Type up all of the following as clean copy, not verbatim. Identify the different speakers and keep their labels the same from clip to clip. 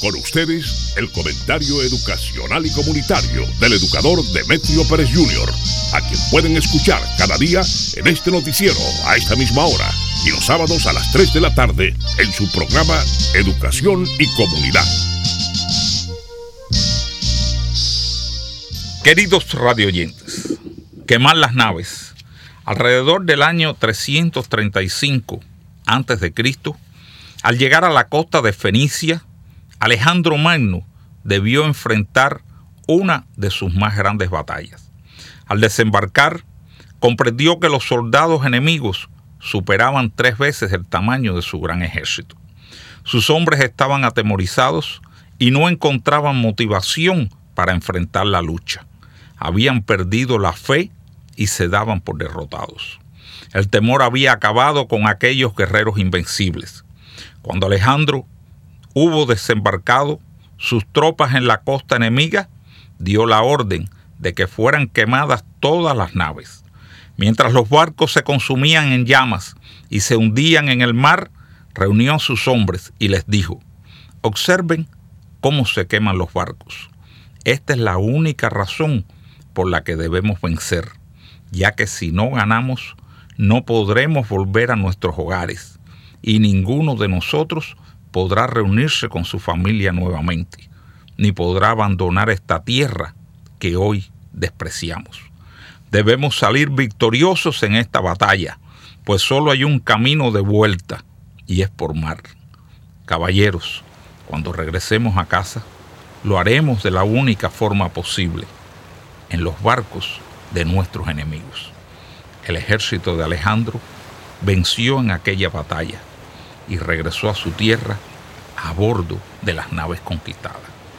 Speaker 1: Con ustedes, el comentario educacional y comunitario del educador Demetrio Pérez Jr., a quien pueden escuchar cada día en este noticiero a esta misma hora y los sábados a las 3 de la tarde en su programa Educación y Comunidad.
Speaker 2: Queridos radioyentes, quemar las naves. Alrededor del año 335 a.C., al llegar a la costa de Fenicia, Alejandro Magno debió enfrentar una de sus más grandes batallas. Al desembarcar, comprendió que los soldados enemigos superaban 3 veces el tamaño de su gran ejército. Sus hombres estaban atemorizados y no encontraban motivación para enfrentar la lucha. Habían perdido la fe y se daban por derrotados. El temor había acabado con aquellos guerreros invencibles. Cuando Alejandro hubo desembarcado sus tropas en la costa enemiga, dio la orden de que fueran quemadas todas las naves. Mientras los barcos se consumían en llamas y se hundían en el mar, reunió a sus hombres y les dijo: observen cómo se queman los barcos. Esta es la única razón por la que debemos vencer, ya que si no ganamos, no podremos volver a nuestros hogares y ninguno de nosotros podrá reunirse con su familia nuevamente, ni podrá abandonar esta tierra que hoy despreciamos. Debemos salir victoriosos en esta batalla, pues solo hay un camino de vuelta y es por mar. Caballeros, cuando regresemos a casa, lo haremos de la única forma posible, en los barcos de nuestros enemigos. El ejército de Alejandro venció en aquella batalla y regresó a su tierra a bordo de las naves conquistadas.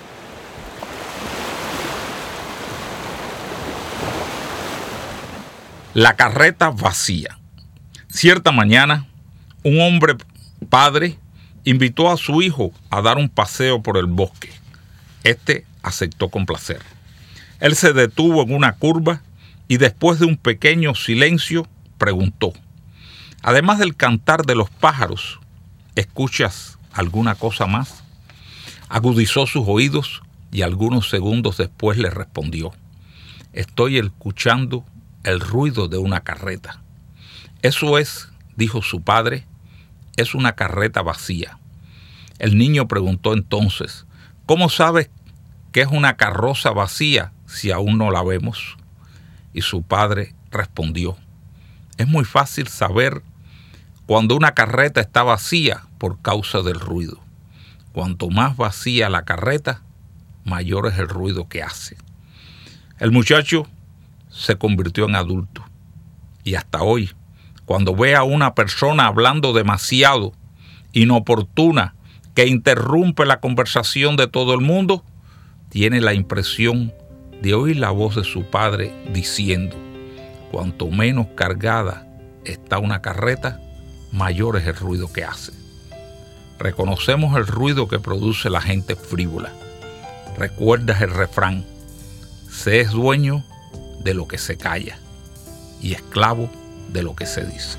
Speaker 2: La carreta vacía. Cierta mañana, un hombre padre invitó a su hijo a dar un paseo por el bosque. Este aceptó con placer. Él se detuvo en una curva y después de un pequeño silencio preguntó: además del cantar de los pájaros, ¿escuchas alguna cosa más? Agudizó sus oídos y algunos segundos después le respondió: estoy escuchando el ruido de una carreta. Eso es, dijo su padre, es una carreta vacía. El niño preguntó entonces: ¿cómo sabes que es una carroza vacía si aún no la vemos? Y su padre respondió: es muy fácil saber cuando una carreta está vacía por causa del ruido. Cuanto más vacía la carreta, mayor es el ruido que hace. El muchacho se convirtió en adulto y hasta hoy, cuando ve a una persona hablando demasiado, inoportuna, que interrumpe la conversación de todo el mundo, tiene la impresión de oír la voz de su padre diciendo: cuanto menos cargada está una carreta, mayor es el ruido que hace. Reconocemos el ruido que produce la gente frívola. ¿Recuerdas el refrán? Se es dueño de lo que se calla y esclavo de lo que se dice.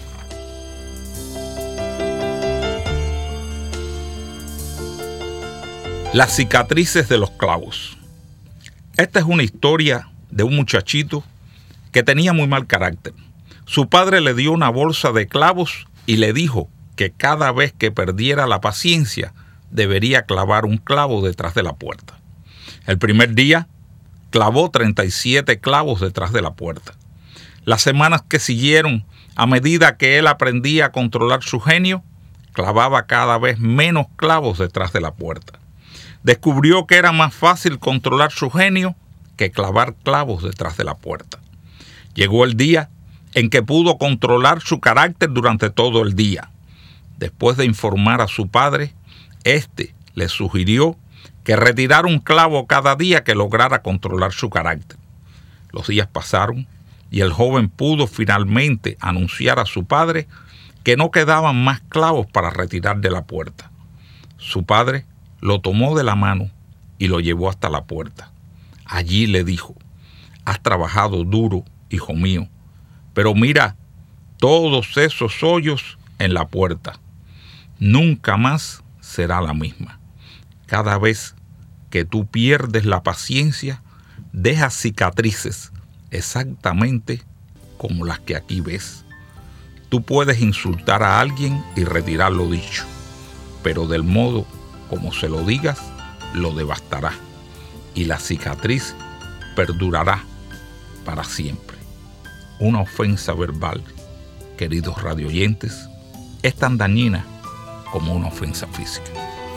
Speaker 2: Las cicatrices de los clavos. Esta es una historia de un muchachito que tenía muy mal carácter. Su padre le dio una bolsa de clavos y le dijo que cada vez que perdiera la paciencia debería clavar un clavo detrás de la puerta. El primer día clavó 37 clavos detrás de la puerta. Las semanas que siguieron, a medida que él aprendía a controlar su genio, clavaba cada vez menos clavos detrás de la puerta. Descubrió que era más fácil controlar su genio que clavar clavos detrás de la puerta. Llegó el día en que pudo controlar su carácter durante todo el día. Después de informar a su padre, éste le sugirió que retirara un clavo cada día que lograra controlar su carácter. Los días pasaron y el joven pudo finalmente anunciar a su padre que no quedaban más clavos para retirar de la puerta. Su padre lo tomó de la mano y lo llevó hasta la puerta. Allí le dijo: has trabajado duro, hijo mío, pero mira todos esos hoyos en la puerta. Nunca más será la misma. Cada vez que tú pierdes la paciencia, dejas cicatrices exactamente como las que aquí ves. Tú puedes insultar a alguien y retirar lo dicho, pero del modo como se lo digas, lo devastará y la cicatriz perdurará para siempre. Una ofensa verbal, queridos radioyentes, es tan dañina como una ofensa física.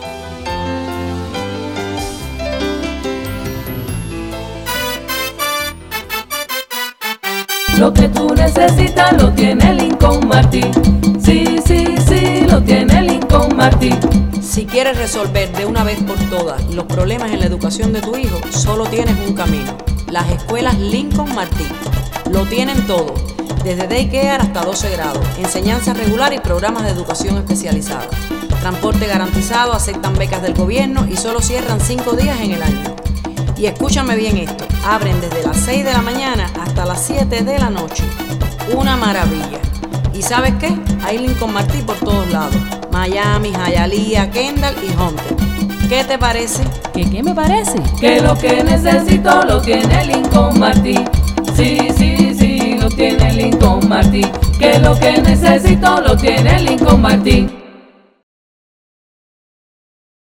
Speaker 3: Lo que tú necesitas lo tiene Lincoln Martin. Sí, sí, sí, lo tiene Lincoln Martin.
Speaker 4: Si quieres resolver de una vez por todas los problemas en la educación de tu hijo, solo tienes un camino: las escuelas Lincoln Martin. Lo tienen todo, desde daycare hasta 12 grados, enseñanza regular y programas de educación especializada. Transporte garantizado, aceptan becas del gobierno y solo cierran 5 días en el año. Y escúchame bien esto, abren desde las 6 de la mañana hasta las 7 de la noche. Una maravilla. ¿Y sabes qué? Hay Lincoln Martin por todos lados: Miami, Hialeah, Kendall y Hunter. ¿Qué te parece?
Speaker 3: ¿Qué me parece? Que lo que necesito lo tiene Lincoln Martin. Sí, sí, sí, lo tiene Lincoln Martin. Que lo que necesito lo tiene Lincoln Martin.